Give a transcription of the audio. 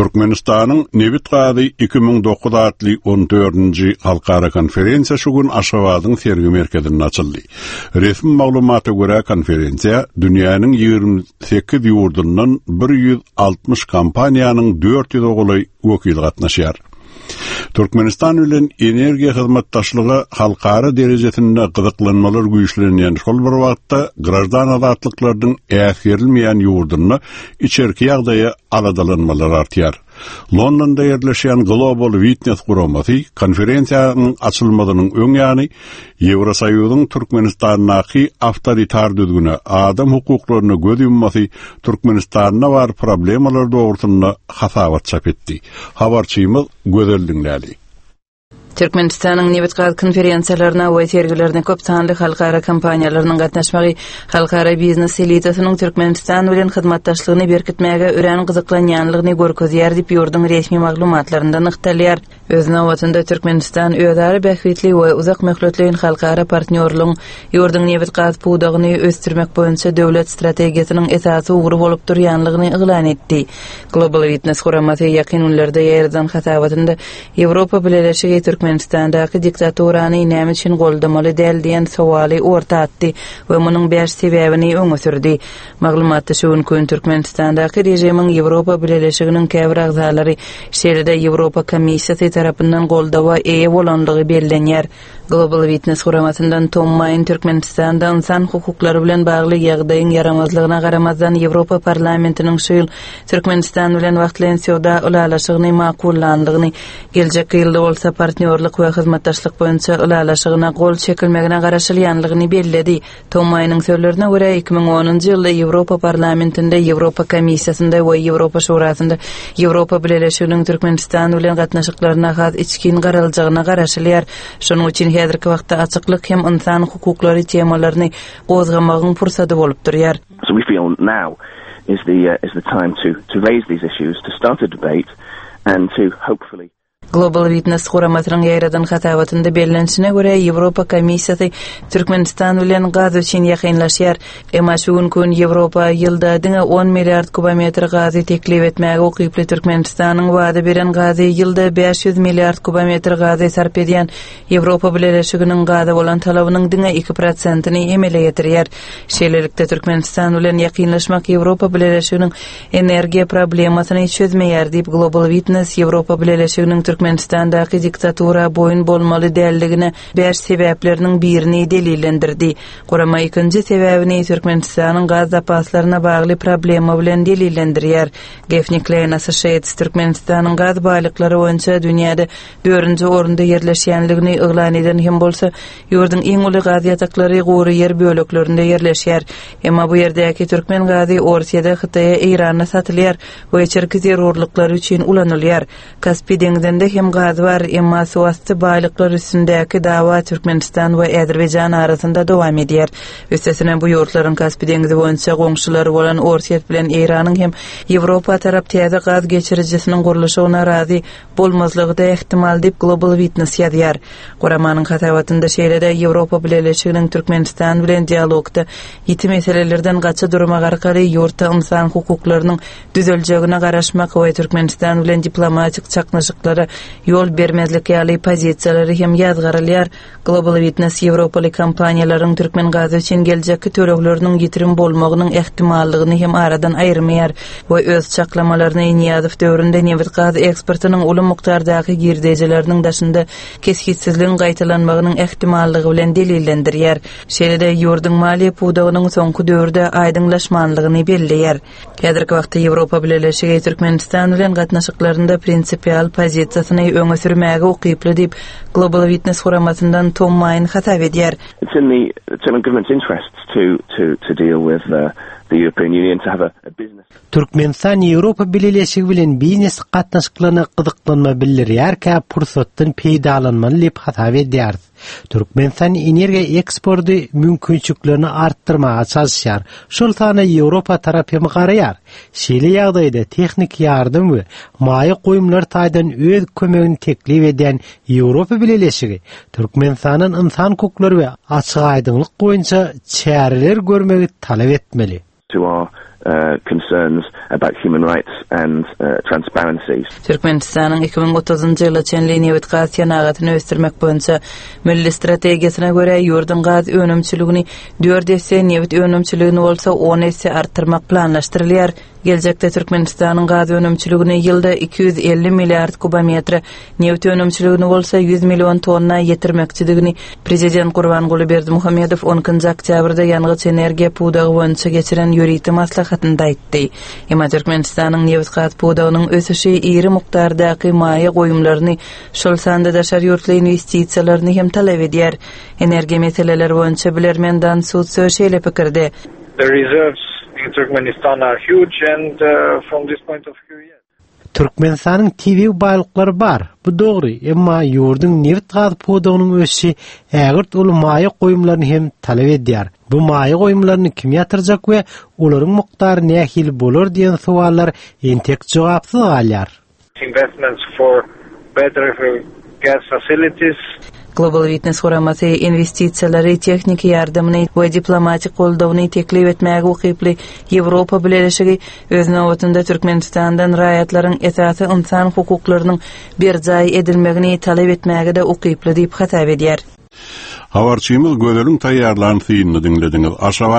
Türkmenistan'ın Nevit Gazi 2009 adlı 14-nji halkara konferensiýa şu gün Aşgabatyň sergi merkezinde açyldy. Resmi maglumata görä konferensiýa dünýäniň 28 ýurdundan 160 kompaniýanyň 400 oguly wekil gatnaşýar. Türkmenistan bilen energiýa hyzmatdaşlygy halkara derejesinde gyzyklanmalar güýçlenýän şol bir wagtda gradan azatlyklaryň äsgerilmeýän ýurduna içerki ýagdaýa aladalanmalar artýar. Londonda yerleşen Global Witness guramasy konferensiýanyň açylmadynyň öň ýany Ýewrosoýuzyň Türkmenistanyňky awtoritar düzgüne adam hukuklaryna göz yummasy Türkmenistanyna bar problemalar dogrusynda hasabat çap etdi. Habarçymyz gözeldiňlädi. Türkmenistan'ın Nevit Gazi konferensiýalaryna we sergilerine köp sanly halkara kompaniýalarynyň gatnaşmagy halkara biznes elitasynyň Türkmenistan bilen hyzmatdaşlygyny berkitmäge ören gyzyklanýanlygyny görkezýär diýip ýurdun resmi maglumatlarynda nykdalýar. Özüne wagtynda Türkmenistan öýdary bähwitli we uzak möhletliň halkara partnerligiň ýurdun Nevit Gazi puwdagyny ösdürmek boýunça döwlet strategiýasynyň esasy ugry bolup durýanlygyny eglan etdi. Global Witness guramasy ýakyn günlerde ýerden hasabatynda Ýewropa bileşigi Türkmenistan'daky diktatorany näme üçin goldamaly däl diýen sowaly orta atdy we munyň bäş sebäbini öňe sürdi. Maglumatda şu gün Türkmenistan'daky rejimiň Ýewropa bileşiginiň käbir agzalary şeýle-de Ýewropa Komissiýasy tarapyndan goldawa eýe bolanlygy bellenýär. Global Witness guramasyndan Tommaýyn Türkmenistan'da insan hukuklary bilen bagly ýagdaýyň yaramazlygyna garamazdan Ýewropa parlamentiniň şu ýyl Türkmenistan bilen wagtlyň sowda ulalaşygyny makullandygyny, geljek ýylda bolsa partnerlik we hyzmatdaşlyk boýunça ulalaşygyna gol çekilmegine garaşylýanlygyny belledi. Tommaýynyň sözlerine görä 2010-njy ýylda Ýewropa parlamentinde, Ýewropa Komissiýasynda we Ýewropa Şurasynda Ýewropa bileşiginiň Türkmenistan bilen gatnaşyklaryna has içkin garaljagyna garaşylýar. Şonuň üçin häzirki wagtda açyklyk hem insan hukuklary temalaryny gozgamagyň pursaty bolup durýar. So we feel now is the time to raise these issues, to start a debate and to hopefully Global Witness guramasynyň ýeradan hatabatynda bellenişine görä Ýewropa Komissiýasy Türkmenistan bilen gaz üçin ýakynlaşýar. Emma şu gün Ýewropa ýylda 10 milliard kubometr gazy teklip etmäge okyply Türkmenistanyň wada beren gazy ýylda 500 milliard kubometr gazy sarp edýän Ýewropa bileşiginiň gaza bolan talabynyň 2%-ni emele ýetirýär. Şeýlelikde Türkmenistan bilen ýakynlaşmak Ýewropa bileşiginiň energiýa problemasyny çözmeýär diýip Global Witness Ýewropa bileşiginiň Türkmenistan'daky diktatura boyun bolmaly däldigine bäş sebäpleriniň birini delillendirdi. Gurama ikinji sebäbini Türkmenistanyň gaz zapaslaryna bagly problema bilen delillendirýär. Gefnikleýän Associated Türkmenistanyň gaz baýlyklary boýunça dünýäde 4-nji orunda ýerleşýänligini eglan eden hem bolsa ýurdun iň uly gaz ýataklary gowy ýer böleklerinde ýerleşýär. Emma bu ýerdäki türkmen gazy Orsiýada, Hytaýa, Irana satylýar we çerki zerurlyklary üçin ulanylýar. Kaspy deňizinde hem gaz var, emma suwasty baýlyklar üstündäki dawa Türkmenistan we Azerbaýjan arasynda dowam edýär. Üstesine bu ýurtlaryň Kaspy deňizi boýunça goňşulary bolan Orsiýet bilen Iranyň hem Ýewropa tarap täze gaz geçiricisiniň guruluşyna razy bolmazlygy da ehtimal diýip Global Witness ýazýar. Guramanyň hatabatynda şeýle-de Ýewropa bileşiginiň Türkmenistan bilen dialogda ýeti meselelerden gaça durmak arkaly ýurtda insan hukuklarynyň düzeljegine garaşmak we Türkmenistan bilen diplomatik çaknaşyklary yol bermezlik ýaly pozisiýalary hem ýazgarylýar. Global Witness Ýewropaly kompaniýalaryň türkmen gazy üçin geljekki törekleriniň ýitirim bolmagynyň ehtimallygyny hem aradan aýyrmaýar we öz çaklamalaryny ýazyp döwründe Nevit Gazy eksportynyň uly mukdardaky girdijeleriniň daşynda keskitsizligiň gaýtalanmagynyň ehtimallygy bilen delillendirýär. Şeýle-de ýurdun maliýe puwdagynyň soňky döwürde aýdyňlaşmanlygyny belleýär. Häzirki wagtda Ýewropa bileşigi Türkmenistan bilen gatnaşyklarynda prinsipial pozisiýasyny öňe sürmäge okyply diýip Global Witness guramasyndan Tommaýyn hatap edýär. It's in the government's interests to deal with the European Union, to have a business. Türkmenistan Ýewropa bileşigi bilen biznes gatnaşyklaryna gyzyklanma bildirýärkä pursatdan peýdalanmaly diýip hatap edýär. Türkmenistan energiýa eksporty mümkinçiliklerini arttırmaga çalışýar. Şol sany Ýewropa tarapy garaýar. Şeýle ýagdaýda tehnik ýardym we maýy goýumlar taýdan öz kömegini teklip eden Ýewropa bileşigi Türkmenistanyň insan hukuklary we açyk aýdyňlyk boýunça çäreler görmegi talap etmeli. To our concerns about human rights and transparency. Türkmenistan'ın 2030-njy ýyla çenli gaz ýanagatyn ösdürmek boýunça milli strategiýasyna görä ýurdun gaz önümçiligini 4 esse, newit önümçiligini bolsa 10 esse artyrmak planlaşdyrylýar. Gelecekde Türkmenistanyň gaz önümçiligini ýylda 250 milliard kubometr, newit önümçiligini bolsa 100 million tonna ýetirmekçidigini Prezident Gurbanguly Berdimuhammedow 10 oktýabrda ýangyç energiýa pudagy boýunça geçiren ýöriýeti maslahatynda aýtdy. Emma Türkmenistanyň newit gaz pudagynyň ösüşi iri mukdardaky maýa goýumlaryny, şol sanda daşar ýurtly investisiýalaryny hem talap edýär. Energiýa meseleleri boýunça bilermenden Suud Söşeýle pikirde. The reserves in Turkmenistan are huge and from this point of view, yes. Türkmenistanyň TV baýlyklary bar. Bu dogry, emma ýurdun newit gaz pudagynyň ösüşi ägirt ol maýa goýumlaryny hem talap edýär. Bu maýa goýumlaryny kim ýatyrjak we olaryň mukdary nähil bolar diýen suallar entek jogapsyz galýar. Investments for better gas facilities. Global Witness huramasy investisiýalary, tehnik ýardamyny we diplomatik goldawyny teklip etmäge ukyply Ýewropa bileşigi öz nowatynda Türkmenistandan raýatlaryň esasy insan hukuklarynyň berjaý edilmegini talap etmäge de ukyply diýip hatap edýär. Habarçymyz Gödeliň taýýarlanyny dinlediňiz.